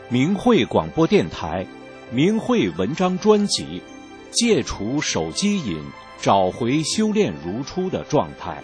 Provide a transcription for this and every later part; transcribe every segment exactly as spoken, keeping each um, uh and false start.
明慧广播电台明慧文章专辑，戒除手机瘾，找回修炼如初的状态。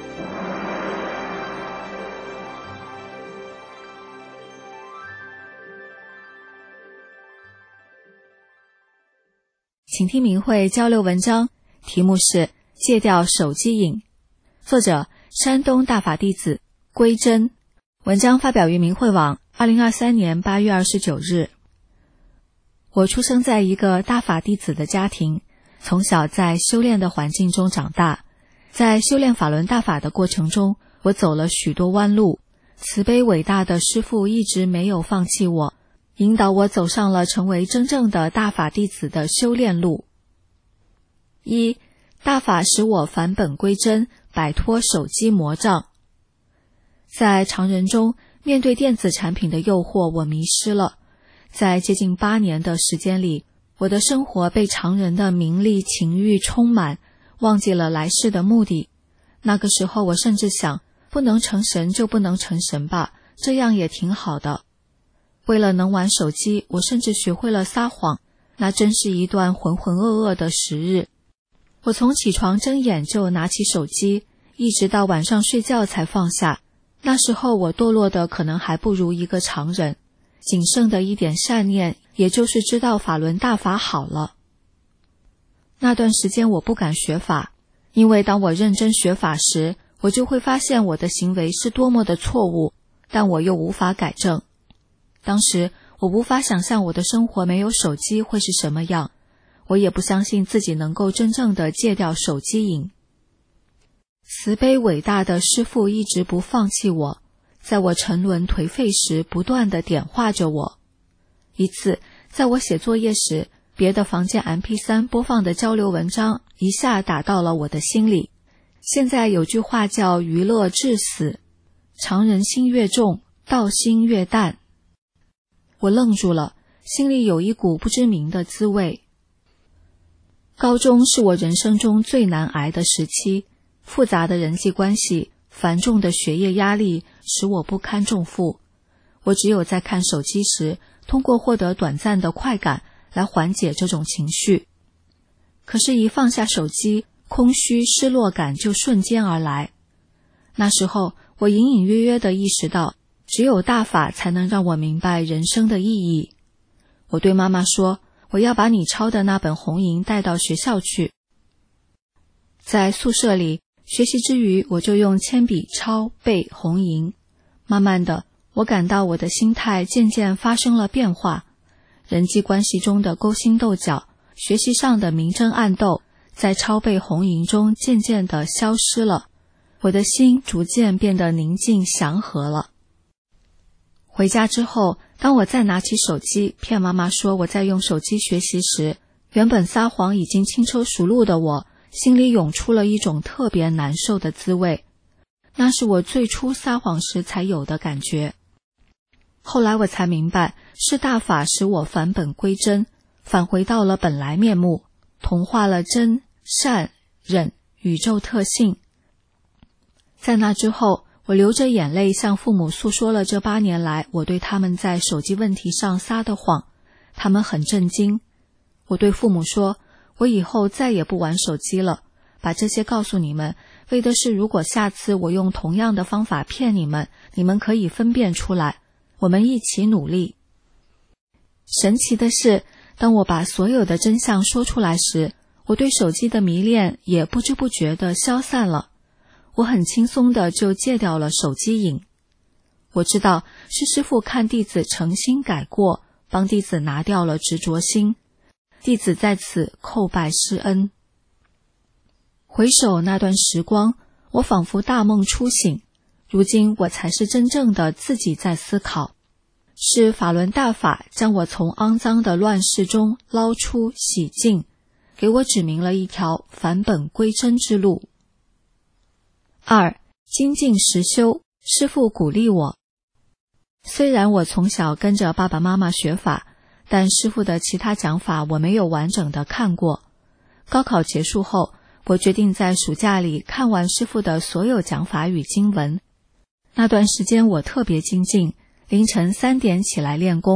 请听明慧交流文章，题目是戒掉手机瘾，作者山东大法弟子归真，文章发表于明慧网二零二三年八月二十九日。我出生在一个大法弟子的家庭，从小在修炼的环境中长大。在修炼法轮大法的过程中，我走了许多弯路，慈悲伟大的师父一直没有放弃我，引导我走上了成为真正的大法弟子的修炼路。一、大法使我返本归真，摆脱手机魔障。在常人中，面对电子产品的诱惑，我迷失了。在接近八年的时间里，我的生活被常人的名利情欲充满，忘记了来世的目的。那个时候我甚至想，不能成神就不能成神吧，这样也挺好的。为了能玩手机，我甚至学会了撒谎，那真是一段浑浑噩噩的时日。我从起床睁眼就拿起手机，一直到晚上睡觉才放下。那时候我堕落的可能还不如一个常人，仅剩的一点善念，也就是知道法轮大法好了。那段时间我不敢学法，因为当我认真学法时，我就会发现我的行为是多么的错误，但我又无法改正。当时我无法想象我的生活没有手机会是什么样，我也不相信自己能够真正的戒掉手机瘾。慈悲伟大的师父一直不放弃我，在我沉沦颓废时不断地点化着我。一次，在我写作业时，别的房间 M P 三 播放的交流文章一下打到了我的心里。现在有句话叫娱乐致死，常人心越重，道心越淡。我愣住了，心里有一股不知名的滋味。高中是我人生中最难挨的时期，复杂的人际关系，繁重的学业压力使我不堪重负。我只有在看手机时，通过获得短暂的快感来缓解这种情绪。可是一放下手机，空虚失落感就瞬间而来。那时候我隐隐约约地意识到，只有大法才能让我明白人生的意义。我对妈妈说，我要把你抄的那本红银带到学校去。在宿舍里学习之余，我就用铅笔抄背红银。慢慢的，我感到我的心态渐渐发生了变化，人际关系中的勾心斗角，学习上的明争暗斗，在抄背红银中渐渐地消失了。我的心逐渐变得宁静祥和了。回家之后，当我再拿起手机骗妈妈说我在用手机学习时，原本撒谎已经轻车熟路的我，心里涌出了一种特别难受的滋味。那是我最初撒谎时才有的感觉。后来我才明白，是大法使我返本归真，返回到了本来面目，同化了真、善、忍宇宙特性。在那之后，我流着眼泪向父母诉说了这八年来我对他们在手机问题上撒的谎，他们很震惊。我对父母说，我以后再也不玩手机了，把这些告诉你们，为的是如果下次我用同样的方法骗你们，你们可以分辨出来，我们一起努力。神奇的是，当我把所有的真相说出来时，我对手机的迷恋也不知不觉地消散了。我很轻松地就戒掉了手机瘾。我知道是师父看弟子诚心改过，帮弟子拿掉了执着心，弟子在此叩拜师恩。回首那段时光，我仿佛大梦初醒，如今我才是真正的自己在思考。是法轮大法将我从肮脏的乱世中捞出洗净，给我指明了一条返本归真之路。二、精进实修，师父鼓励我。虽然我从小跟着爸爸妈妈学法，但师父的其他讲法我没有完整的看过。高考结束后，我决定在暑假里看完师父的所有讲法与经文。那段时间我特别精进，凌晨三点起来练功，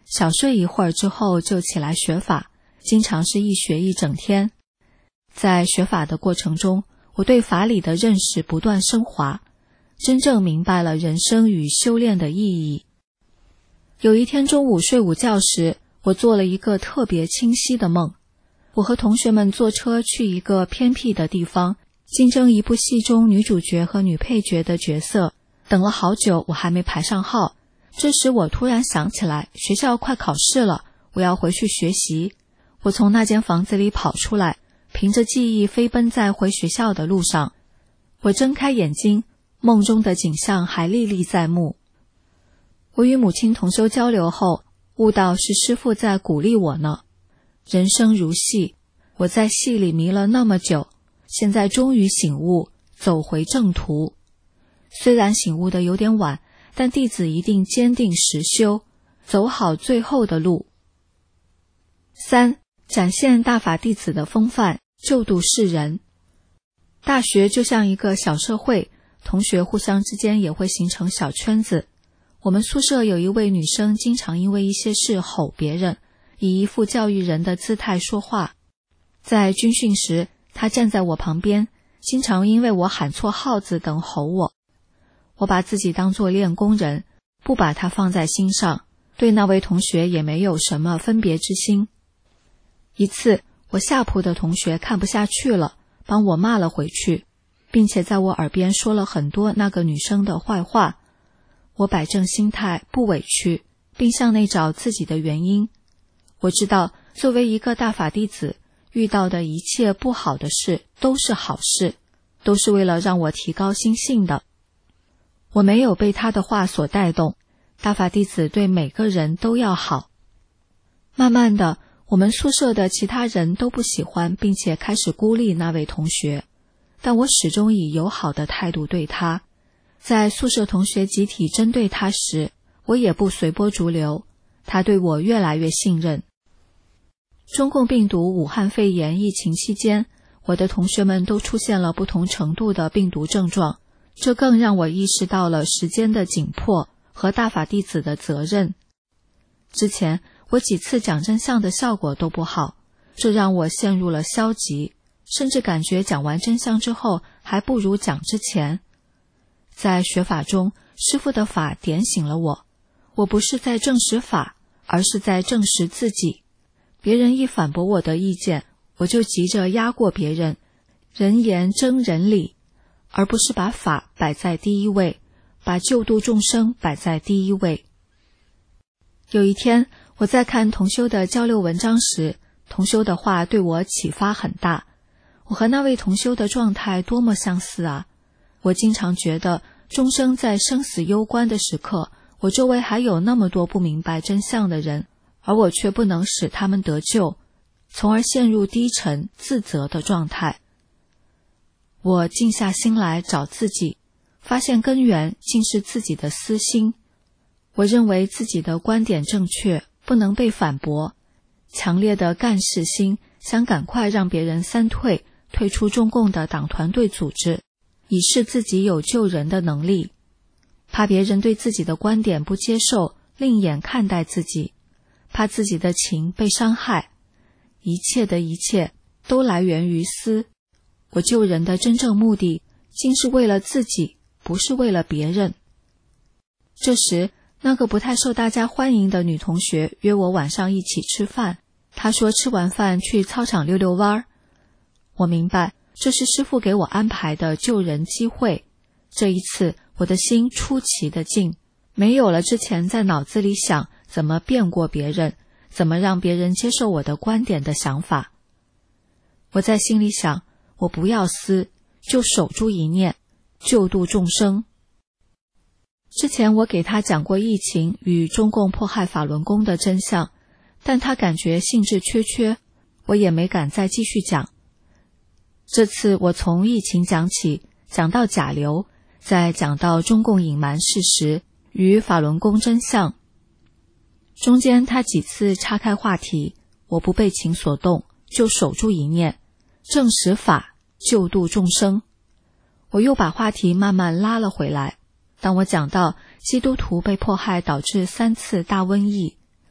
小睡一会儿之后就起来学法，经常是一学一整天。在学法的过程中，我对法理的认识不断升华，真正明白了人生与修炼的意义。有一天中午睡午觉时，我做了一个特别清晰的梦。我和同学们坐车去一个偏僻的地方，竞争一部戏中女主角和女配角的角色。等了好久，我还没排上号。这时我突然想起来，学校快考试了，我要回去学习。我从那间房子里跑出来，凭着记忆飞奔在回学校的路上。我睁开眼睛，梦中的景象还历历在目。我与母亲同修交流后，悟到是师父在鼓励我呢。人生如戏，我在戏里迷了那么久，现在终于醒悟，走回正途。虽然醒悟的有点晚，但弟子一定坚定实修，走好最后的路。三、展现大法弟子的风范，救度世人。大学就像一个小社会，同学互相之间也会形成小圈子。我们宿舍有一位女生，经常因为一些事吼别人，以一副教育人的姿态说话。在军训时，她站在我旁边，经常因为我喊错号子等吼我。我把自己当作练功人，不把她放在心上，对那位同学也没有什么分别之心。一次，我下铺的同学看不下去了，帮我骂了回去，并且在我耳边说了很多那个女生的坏话。我摆正心态，不委屈，并向内找自己的原因。我知道，作为一个大法弟子，遇到的一切不好的事都是好事，都是为了让我提高心性的。我没有被他的话所带动，大法弟子对每个人都要好。慢慢的，我们宿舍的其他人都不喜欢，并且开始孤立那位同学，但我始终以友好的态度对他。在宿舍同学集体针对他时，我也不随波逐流，他对我越来越信任。中共病毒武汉肺炎疫情期间，我的同学们都出现了不同程度的病毒症状，这更让我意识到了时间的紧迫和大法弟子的责任。之前我几次讲真相的效果都不好，这让我陷入了消极，甚至感觉讲完真相之后还不如讲之前。在学法中，师父的法点醒了我，我不是在证实法，而是在证实自己。别人一反驳我的意见，我就急着压过别人，人言争人理，而不是把法摆在第一位，把救度众生摆在第一位。有一天，我在看同修的交流文章时，同修的话对我启发很大。我和那位同修的状态多么相似啊！我经常觉得，终生在生死攸关的时刻，我周围还有那么多不明白真相的人，而我却不能使他们得救，从而陷入低沉自责的状态。我静下心来找自己，发现根源竟是自己的私心。我认为自己的观点正确，不能被反驳，强烈的干事心，想赶快让别人三退，退出中共的党团队组织，以示自己有救人的能力，怕别人对自己的观点不接受，另眼看待自己，怕自己的情被伤害。一切的一切都来源于私。我救人的真正目的，竟是为了自己，不是为了别人。这时，那个不太受大家欢迎的女同学约我晚上一起吃饭，她说吃完饭去操场溜溜弯儿。我明白，这是师父给我安排的救人机会。这一次，我的心出奇的静，没有了之前在脑子里想怎么辩过别人，怎么让别人接受我的观点的想法。我在心里想，我不要私，就守住一念，救度众生。之前我给他讲过疫情与中共迫害法轮功的真相，但他感觉兴致缺缺，我也没敢再继续讲。这次我从疫情讲起，讲到甲流，再讲到中共隐瞒事实与法轮功真相。中间他几次岔开话题，我不被情所动，就守住一念，证实法，救度众生。我又把话题慢慢拉了回来。当我讲到基督徒被迫害导致三次大瘟疫，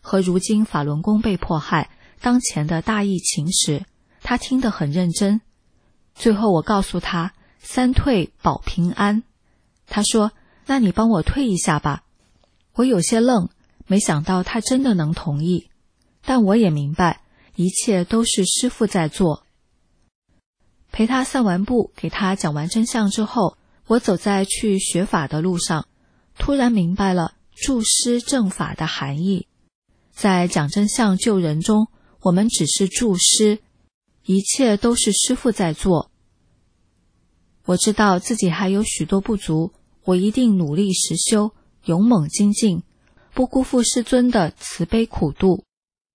和如今法轮功被迫害当前的大疫情时，他听得很认真。最后我告诉他三退保平安，他说那你帮我退一下吧。我有些愣，没想到他真的能同意，但我也明白一切都是师父在做。陪他散完步，给他讲完真相之后，我走在去学法的路上，突然明白了助师正法的含义。在讲真相救人中，我们只是助师，一切都是师父在做。我知道自己还有许多不足，我一定努力实修，勇猛精进，不辜负师尊的慈悲苦度。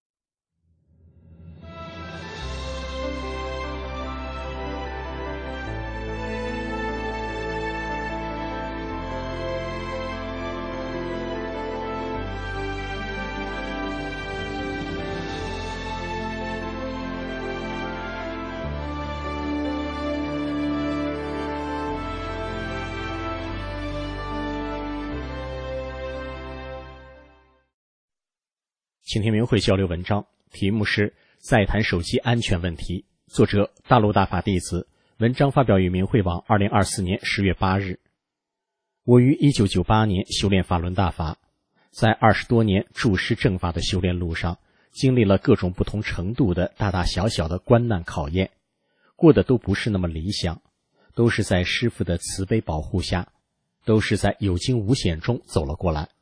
请听明慧交流文章，题目是再谈手机安全问题，作者大陆大法弟子，文章发表于明慧网二零二四年十月八日。我于一九九八年修炼法轮大法，在二十多年助师正法的修炼路上，经历了各种不同程度的大大小小的关难考验，过得都不是那么理想，都是在师父的慈悲保护下，都是在有惊无险中走了过来。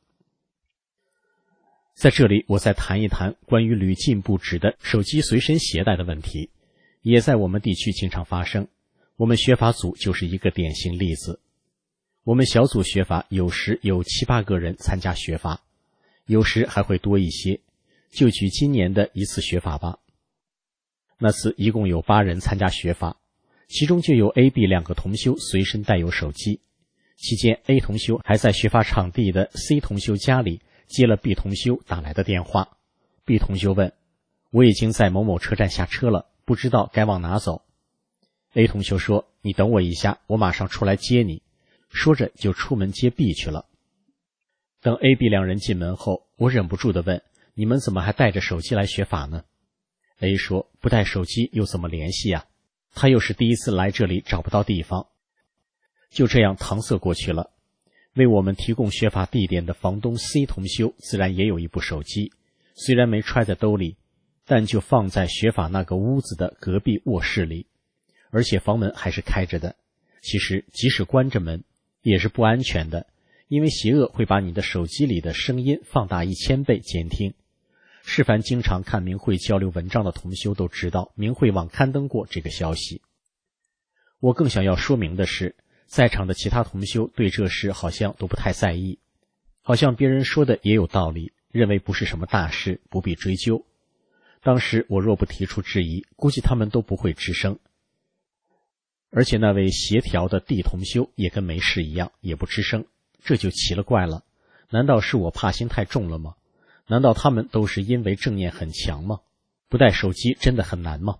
在这里我再谈一谈关于屡禁不止的手机随身携带的问题，也在我们地区经常发生，我们学法组就是一个典型例子。我们小组学法有时有七八个人参加学法，有时还会多一些，就举今年的一次学法吧。那次一共有八人参加学法，其中就有 A、B 两个同修随身带有手机，期间 A 同修还在学法场地的 C 同修家里接了 B 同修打来的电话。 B 同修问，我已经在某某车站下车了，不知道该往哪走。 A 同修说，你等我一下，我马上出来接你，说着就出门接 B 去了。等 A、B 两人进门后，我忍不住地问，你们怎么还带着手机来学法呢？ A 说，不带手机又怎么联系啊？他又是第一次来这里，找不到地方。就这样搪塞过去了。为我们提供学法地点的房东 C 同修自然也有一部手机，虽然没揣在兜里，但就放在学法那个屋子的隔壁卧室里，而且房门还是开着的。其实即使关着门也是不安全的，因为邪恶会把你的手机里的声音放大一千倍监听。是凡经常看明慧交流文章的同修都知道，明慧网刊登过这个消息。我更想要说明的是，在场的其他同修对这事好像都不太在意，好像别人说的也有道理，认为不是什么大事，不必追究。当时我若不提出质疑，估计他们都不会吱声。而且那位协调的 D 同修也跟没事一样，也不吱声，这就奇了怪了。难道是我怕心太重了吗？难道他们都是因为正念很强吗？不带手机真的很难吗？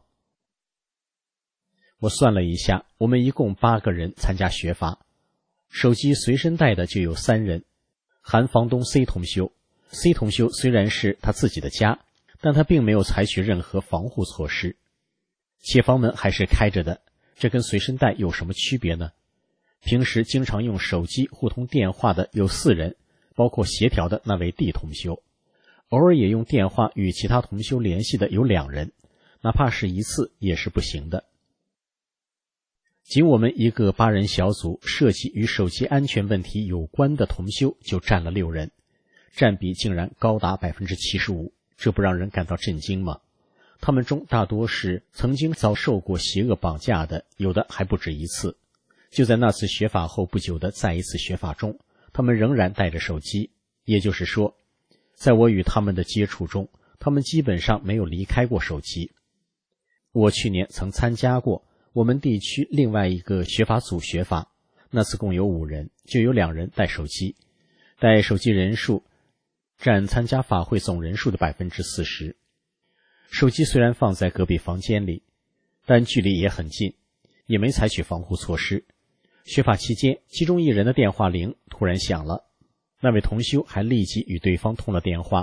我算了一下，我们一共八个人参加学法，手机随身带的就有三人，含房东 C 同修。 C 同修虽然是他自己的家，但他并没有采取任何防护措施，且房门还是开着的，这跟随身带有什么区别呢？平时经常用手机互通电话的有四人，包括协调的那位 D 同修，偶尔也用电话与其他同修联系的有两人，哪怕是一次也是不行的。仅我们一个八人小组，涉及与手机安全问题有关的同修就占了六人，占比竟然高达 百分之七十五， 这不让人感到震惊吗？他们中大多是曾经遭受过邪恶绑架的，有的还不止一次。就在那次学法后不久的再一次学法中，他们仍然带着手机，也就是说，在我与他们的接触中，他们基本上没有离开过手机。我去年曾参加过我们地区另外一个学法组学法，那次共有五人，就有两人带手机，带手机人数占参加法会总人数的 百分之四十。 手机虽然放在隔壁房间里，但距离也很近，也没采取防护措施。学法期间，其中一人的电话铃突然响了，那位同修还立即与对方通了电话，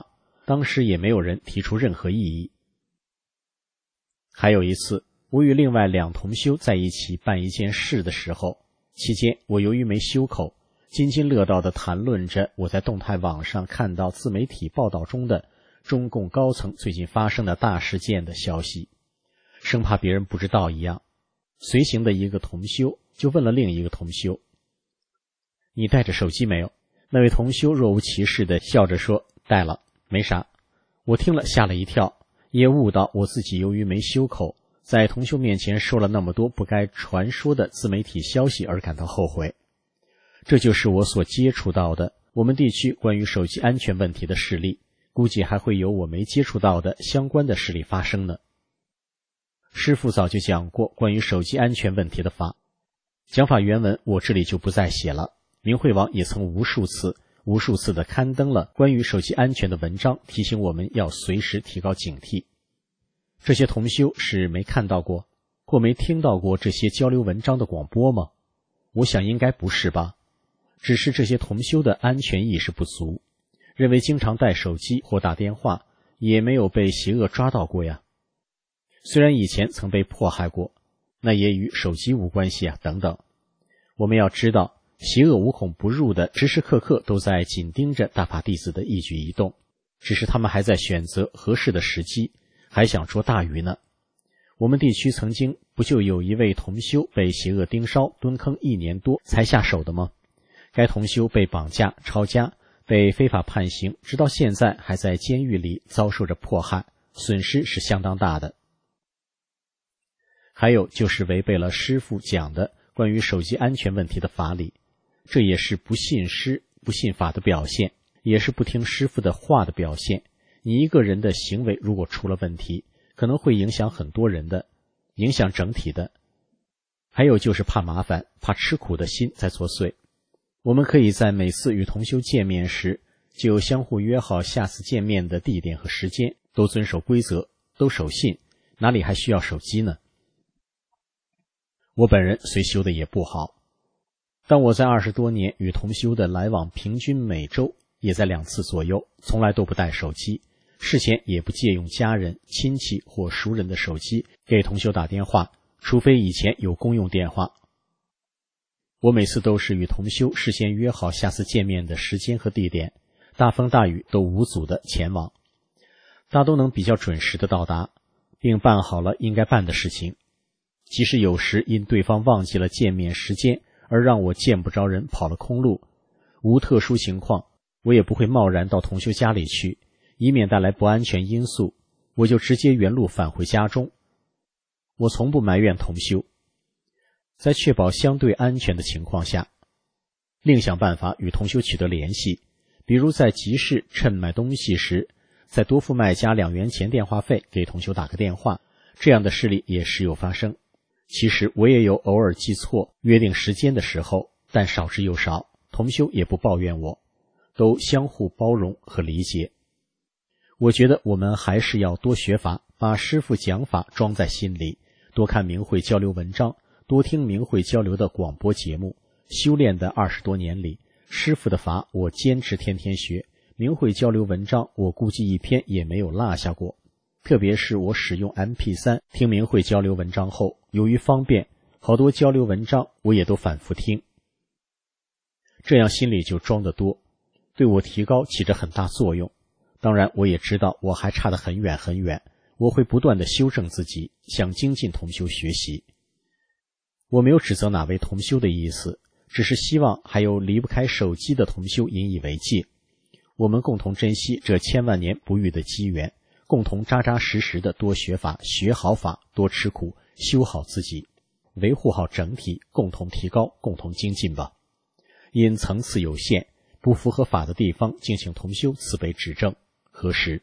当时也没有人提出任何异议。还有一次，我与另外两同修在一起办一件事的时候，期间我由于没修口，津津乐道地谈论着我在动态网上看到自媒体报道中的中共高层最近发生的大事件的消息，生怕别人不知道一样。随行的一个同修就问了另一个同修：你带着手机没有？那位同修若无其事地笑着说：带了，没啥。我听了吓了一跳，也悟到我自己由于没修口，在同修面前说了那么多不该传说的自媒体消息而感到后悔。这就是我所接触到的我们地区关于手机安全问题的事例，估计还会有我没接触到的相关的事例发生呢。师父早就讲过关于手机安全问题的法，讲法原文我这里就不再写了。明慧网也曾无数次无数次地刊登了关于手机安全的文章，提醒我们要随时提高警惕。这些同修是没看到过或没听到过这些交流文章的广播吗？我想应该不是吧，只是这些同修的安全意识不足，认为经常带手机或打电话也没有被邪恶抓到过呀。虽然以前曾被迫害过，那也与手机无关系啊，等等。我们要知道，邪恶无孔不入的，时时刻刻都在紧盯着大法弟子的一举一动，只是他们还在选择合适的时机，还想捉大鱼呢。我们地区曾经不就有一位同修被邪恶盯梢蹲坑一年多才下手的吗？该同修被绑架抄家，被非法判刑，直到现在还在监狱里遭受着迫害，损失是相当大的。还有就是违背了师父讲的关于手机安全问题的法理，这也是不信师不信法的表现，也是不听师父的话的表现。你一个人的行为如果出了问题，可能会影响很多人的，影响整体的。还有就是怕麻烦怕吃苦的心在作祟。我们可以在每次与同修见面时就相互约好下次见面的地点和时间，都遵守规则，都守信，哪里还需要手机呢？我本人虽修的也不好，但我在二十多年与同修的来往，平均每周也在两次左右，从来都不带手机，事前也不借用家人、亲戚或熟人的手机给同修打电话，除非以前有公用电话。我每次都是与同修事先约好下次见面的时间和地点，大风大雨都无阻的前往，大都能比较准时的到达，并办好了应该办的事情。即使有时因对方忘记了见面时间而让我见不着人跑了空路，无特殊情况，我也不会贸然到同修家里去，以免带来不安全因素，我就直接原路返回家中。我从不埋怨同修，在确保相对安全的情况下，另想办法与同修取得联系，比如在集市趁买东西时，再多付卖家两元钱电话费给同修打个电话，这样的事例也时有发生。其实我也有偶尔记错约定时间的时候，但少之又少，同修也不抱怨我，都相互包容和理解。我觉得我们还是要多学法，把师父讲法装在心里，多看明慧交流文章，多听明慧交流的广播节目。修炼的二十多年里，师父的法我坚持天天学，明慧交流文章我估计一篇也没有落下过。特别是我使用 M P 三 听明慧交流文章后，由于方便，好多交流文章我也都反复听，这样心里就装得多，对我提高起着很大作用。当然我也知道我还差得很远很远，我会不断地修正自己，向精进同修学习。我没有指责哪位同修的意思，只是希望还有离不开手机的同修引以为戒，我们共同珍惜这千万年不遇的机缘，共同扎扎实实的多学法，学好法，多吃苦，修好自己，维护好整体，共同提高，共同精进吧。因层次有限，不符合法的地方，敬请同修慈悲指正，核实。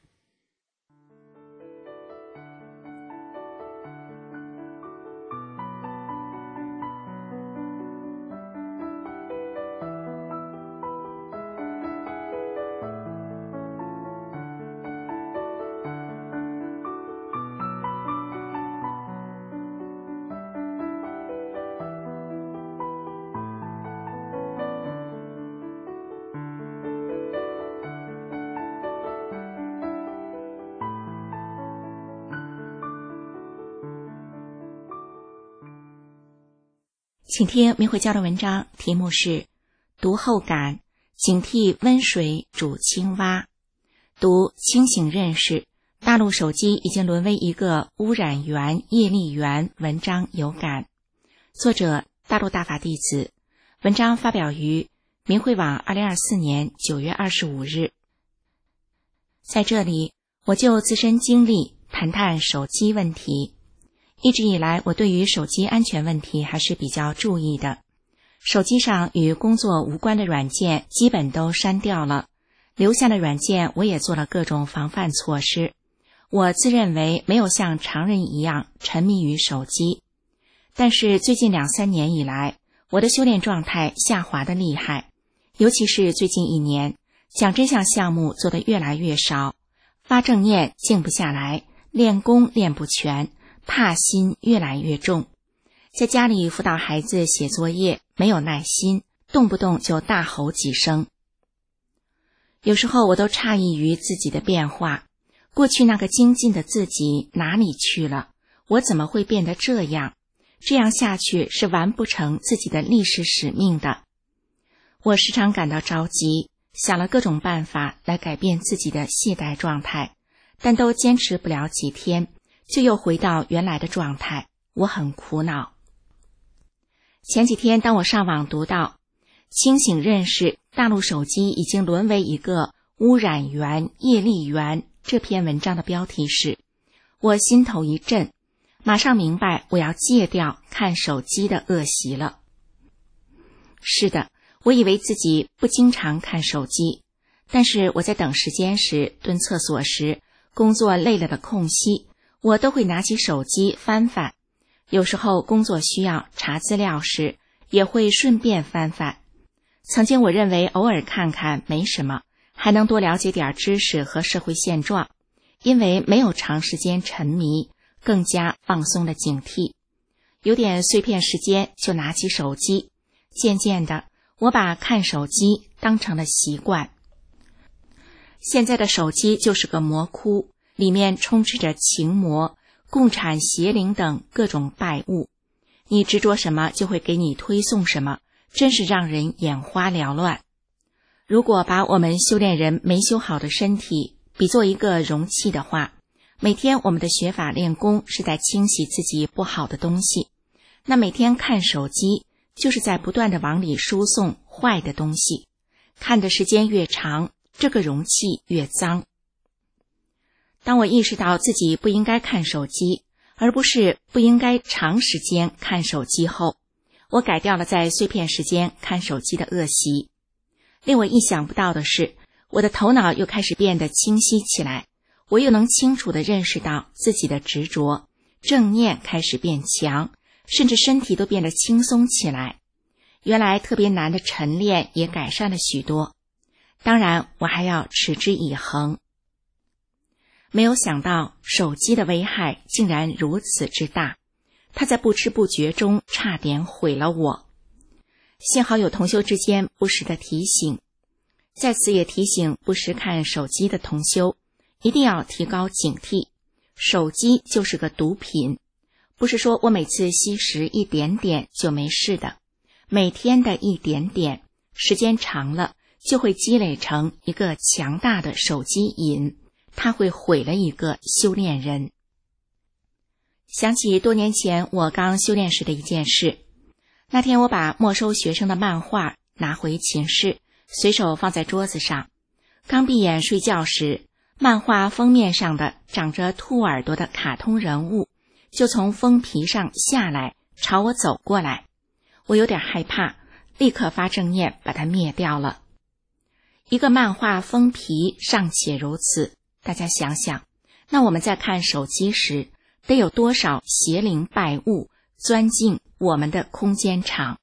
请听明慧教的文章，题目是读后感，警惕温水煮青蛙。读清醒认识，大陆手机已经沦为一个污染源、业力源。文章有感，作者大陆大法弟子，文章发表于明慧网二零二四年九月二十五日。在这里，我就自身经历谈谈手机问题。一直以来，我对于手机安全问题还是比较注意的。手机上与工作无关的软件基本都删掉了，留下的软件我也做了各种防范措施。我自认为没有像常人一样沉迷于手机，但是最近两三年以来，我的修炼状态下滑得厉害，尤其是最近一年，讲真相项目做得越来越少，发正念静不下来，练功练不全，怕心越来越重。在家里辅导孩子写作业，没有耐心，动不动就大吼几声。有时候我都诧异于自己的变化，过去那个精进的自己哪里去了？我怎么会变得这样？这样下去是完不成自己的历史使命的。我时常感到着急，想了各种办法来改变自己的懈怠状态，但都坚持不了几天，就又回到原来的状态，我很苦恼。前几天当我上网读到清醒认识大陆手机已经沦为一个污染源、业力源这篇文章的标题时，我心头一震，马上明白我要戒掉看手机的恶习了。是的，我以为自己不经常看手机，但是我在等时间时、蹲厕所时、工作累了的空隙，我都会拿起手机翻翻。有时候工作需要查资料时，也会顺便翻翻。曾经我认为偶尔看看没什么，还能多了解点知识和社会现状，因为没有长时间沉迷，更加放松了警惕。有点碎片时间就拿起手机，渐渐的，我把看手机当成了习惯。现在的手机就是个魔窟，里面充斥着情魔、共产邪灵等各种败物，你执着什么就会给你推送什么，真是让人眼花缭乱。如果把我们修炼人没修好的身体比作一个容器的话，每天我们的学法练功是在清洗自己不好的东西，那每天看手机就是在不断的往里输送坏的东西，看的时间越长，这个容器越脏。当我意识到自己不应该看手机，而不是不应该长时间看手机后，我改掉了在碎片时间看手机的恶习。令我意想不到的是，我的头脑又开始变得清晰起来，我又能清楚地认识到自己的执着，正念开始变强，甚至身体都变得轻松起来。原来特别难的晨练也改善了许多。当然，我还要持之以恒。没有想到手机的危害竟然如此之大，它在不知不觉中差点毁了我。幸好有同修之间不时的提醒，在此也提醒不时看手机的同修，一定要提高警惕。手机就是个毒品，不是说我每次吸食一点点就没事的，每天的一点点，时间长了就会积累成一个强大的手机瘾，它会毁了一个修炼人。想起多年前我刚修炼时的一件事，那天我把没收学生的漫画拿回寝室，随手放在桌子上，刚闭眼睡觉时，漫画封面上的长着兔耳朵的卡通人物就从封皮上下来，朝我走过来。我有点害怕，立刻发正念把它灭掉了。一个漫画封皮尚且如此，大家想想，那我们在看手机时，得有多少邪灵败物钻进我们的空间场。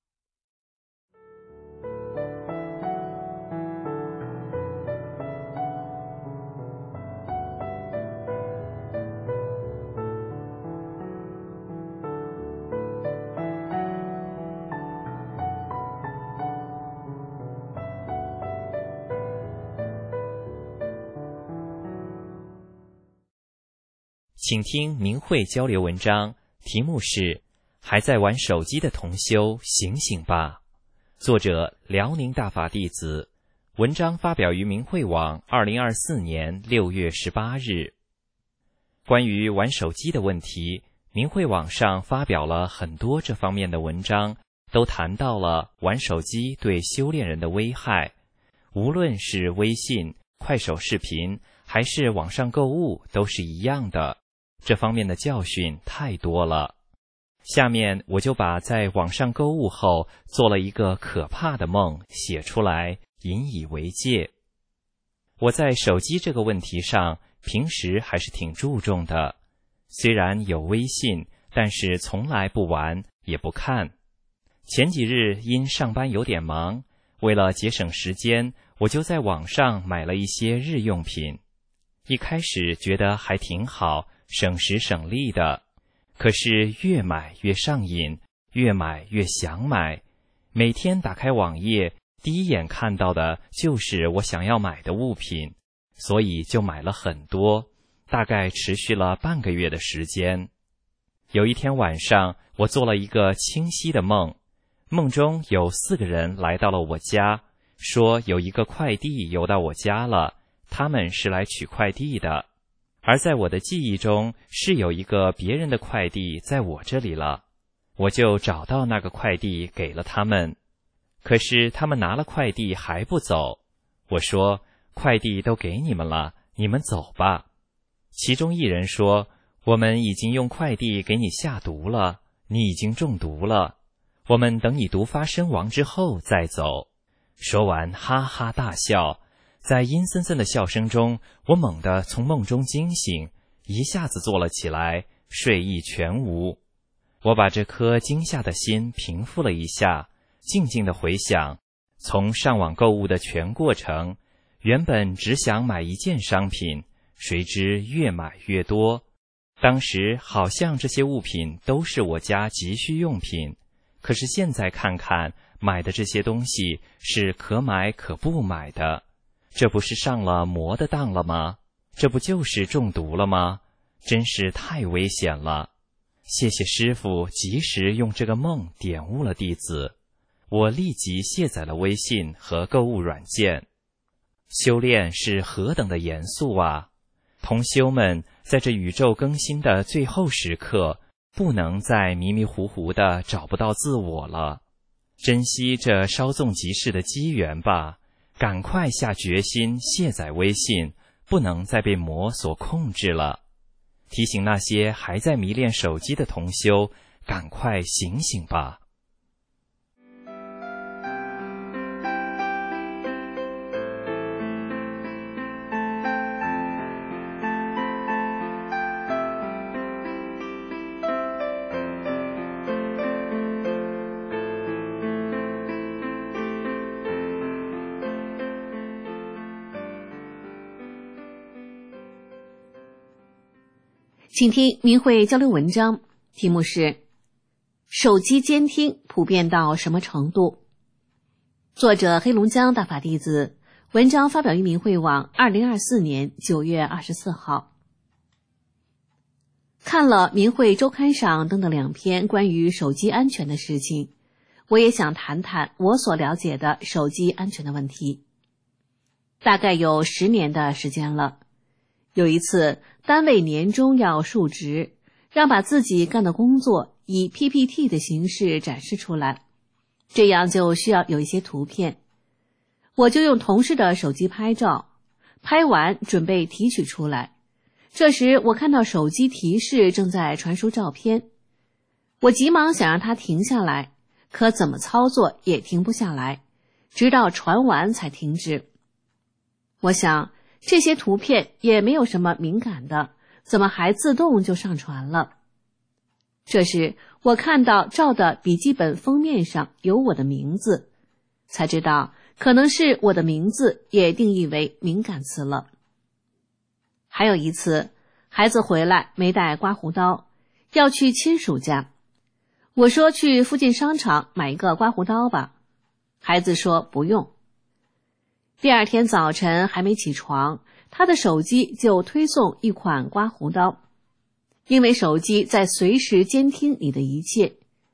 请听明慧交流文章，题目是还在玩手机的同修，醒醒吧！作者辽宁大法弟子，文章发表于明慧网二零二四年六月十八日。关于玩手机的问题，明慧网上发表了很多这方面的文章，都谈到了玩手机对修炼人的危害。无论是微信、快手视频，还是网上购物，都是一样的。这方面的教训太多了。下面我就把在网上购物后做了一个可怕的梦写出来，引以为戒。我在手机这个问题上，平时还是挺注重的。虽然有微信，但是从来不玩，也不看。前几日因上班有点忙，为了节省时间，我就在网上买了一些日用品。一开始觉得还挺好，省时省力的。可是越买越上瘾，越买越想买。每天打开网页，第一眼看到的就是我想要买的物品，所以就买了很多，大概持续了半个月的时间。有一天晚上，我做了一个清晰的梦，梦中有四个人来到了我家，说有一个快递邮到我家了，他们是来取快递的。而在我的记忆中，是有一个别人的快递在我这里了，我就找到那个快递给了他们。可是他们拿了快递还不走，我说快递都给你们了，你们走吧。其中一人说，我们已经用快递给你下毒了，你已经中毒了，我们等你毒发身亡之后再走。说完哈哈大笑，在阴森森的笑声中，我猛地从梦中惊醒，一下子坐了起来，睡意全无。我把这颗惊吓的心平复了一下，静静地回想从上网购物的全过程。原本只想买一件商品，谁知越买越多。当时好像这些物品都是我家急需用品，可是现在看看，买的这些东西是可买可不买的。这不是上了魔的当了吗？这不就是中毒了吗？真是太危险了。谢谢师父及时用这个梦点悟了弟子。我立即卸载了微信和购物软件。修炼是何等的严肃啊！同修们在这宇宙更新的最后时刻，不能再迷迷糊糊的找不到自我了。珍惜这稍纵即逝的机缘吧，赶快下决心卸载微信，不能再被魔所控制了。提醒那些还在迷恋手机的同修，赶快醒醒吧。 请听明慧交流文章，题目是手机监听普遍到什么程度？作者黑龙江大法弟子，文章发表于明慧网二零二四年九月二十四号。看了明慧周刊上登的两篇关于手机安全的事情，我也想谈谈我所了解的手机安全的问题。大概有十年的时间了。有一次单位年终要述职，让把自己干的工作以 P P T 的形式展示出来，这样就需要有一些图片。我就用同事的手机拍照，拍完准备提取出来。这时我看到手机提示正在传输照片，我急忙想让它停下来，可怎么操作也停不下来，直到传完才停止。我想这些图片也没有什么敏感的，怎么还自动就上传了？这时我看到照的笔记本封面上有我的名字，才知道可能是我的名字也定义为敏感词了。还有一次，孩子回来没带刮胡刀，要去亲属家。我说去附近商场买一个刮胡刀吧，孩子说不用。第二天早晨还没起床，他的手机就推送一款刮胡刀，因为手机在随时监听你的一切，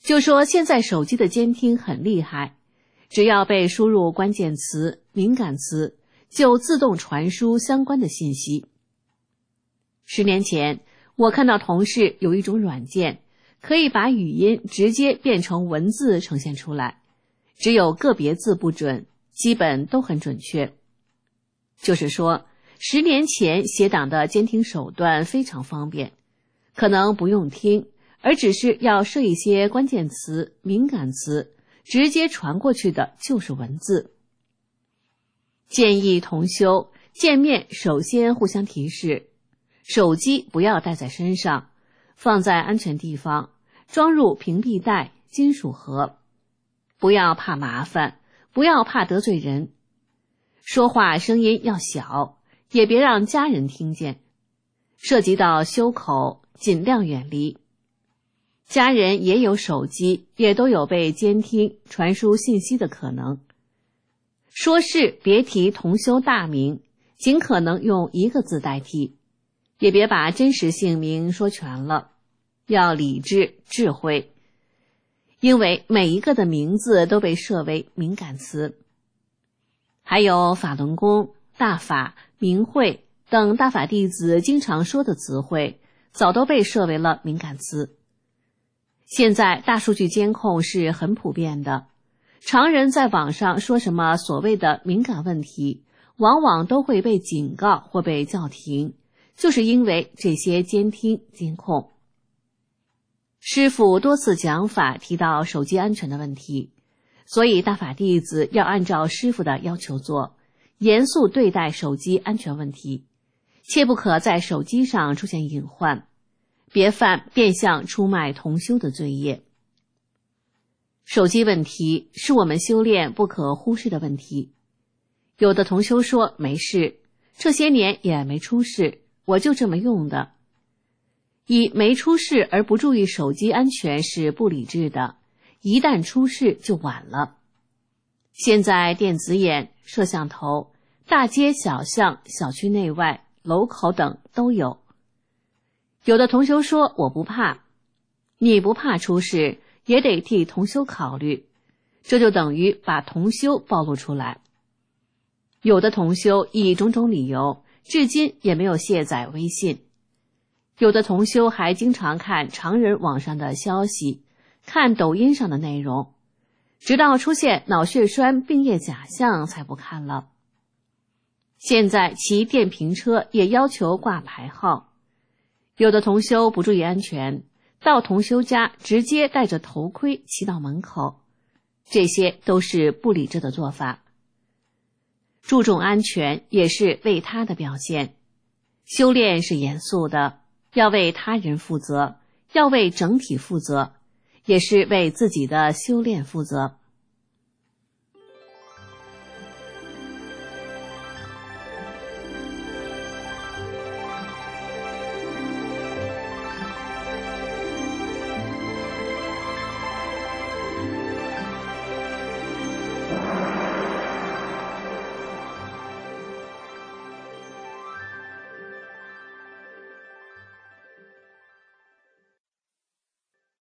就说现在手机的监听很厉害，只要被输入关键词、敏感词，就自动传输相关的信息。十年前，我看到同事有一种软件，可以把语音直接变成文字呈现出来，只有个别字不准，基本都很准确。就是说，十年前写档的监听手段非常方便，可能不用听，而只是要设一些关键词、敏感词，直接传过去的就是文字。建议同修见面首先互相提示，手机不要带在身上，放在安全地方，装入屏蔽袋、金属盒。不要怕麻烦，不要怕得罪人。说话声音要小，也别让家人听见。涉及到修口，尽量远离。家人也有手机，也都有被监听、传输信息的可能。说事别提同修大名，尽可能用一个字代替，也别把真实姓名说全了，要理智、智慧。因为每一个的名字都被设为敏感词。还有法轮功、大法、明慧等大法弟子经常说的词汇，早都被设为了敏感词。现在大数据监控是很普遍的，常人在网上说什么所谓的敏感问题，往往都会被警告或被叫停，就是因为这些监听监控。师父多次讲法提到手机安全的问题，所以大法弟子要按照师父的要求做，严肃对待手机安全问题，切不可在手机上出现隐患，别犯变相出卖同修的罪业。手机问题是我们修炼不可忽视的问题。有的同修说没事，这些年也没出事，我就这么用的。以没出事而不注意手机安全是不理智的，一旦出事就晚了。现在电子眼、摄像头，大街小巷、小区内外、楼口等都有。有的同修说我不怕，你不怕出事，也得替同修考虑，这就等于把同修暴露出来。有的同修以种种理由，至今也没有卸载微信。有的同修还经常看常人网上的消息，看抖音上的内容，直到出现脑血栓病液假象才不看了。现在骑电瓶车也要求挂牌号。有的同修不注意安全，到同修家直接戴着头盔骑到门口，这些都是不理智的做法。注重安全也是为他的表现。修炼是严肃的，要为他人负责，要为整体负责，也是为自己的修炼负责。